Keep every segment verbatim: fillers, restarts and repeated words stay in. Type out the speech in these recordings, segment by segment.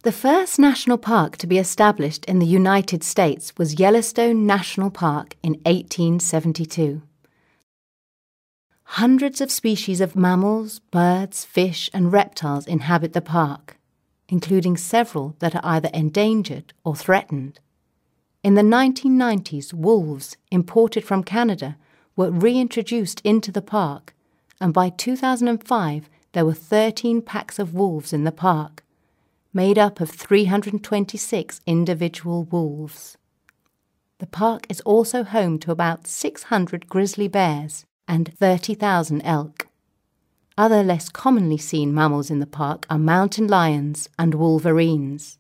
The first national park to be established in the United States was Yellowstone National Park in eighteen seventy-two. Hundreds of species of mammals, birds, fish, and reptiles inhabit the park, including several that are either endangered or threatened. In the nineteen nineties, wolves imported from Canada were reintroduced into the park, and by two thousand five there were thirteen packs of wolves in the park, made up of three hundred twenty-six individual wolves. The park is also home to about six hundred grizzly bears and thirty thousand elk. Other less commonly seen mammals in the park are mountain lions and wolverines.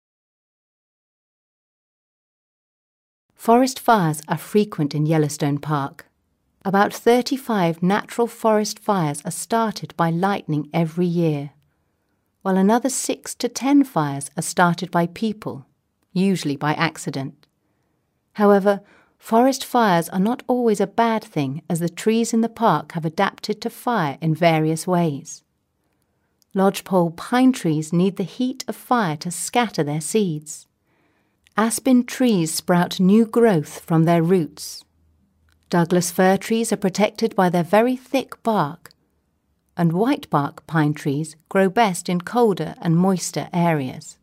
Forest fires are frequent in Yellowstone Park. About thirty-five natural forest fires are started by lightning every year, while another six to ten fires are started by people, usually by accident. However, forest fires are not always a bad thing, as the trees in the park have adapted to fire in various ways. Lodgepole pine trees need the heat of fire to scatter their seeds. Aspen trees sprout new growth from their roots. Douglas fir trees are protected by their very thick bark, and whitebark pine trees grow best in colder and moister areas.